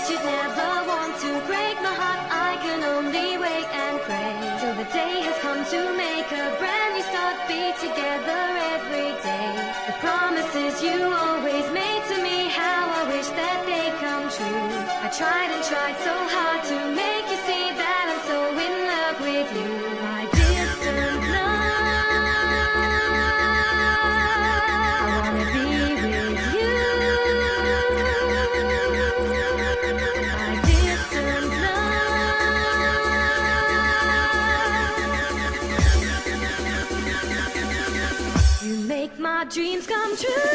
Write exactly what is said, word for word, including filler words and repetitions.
that you'd never want to break my heart. I can only wait and pray till the day has come to make a brand new start. Be together every day. The promises you always made to me, how I wish that they come true. I tried and tried so hard to make you see that I'm so in love with you. My distant love, I wanna be with you. My distant love, you make my dreams come true.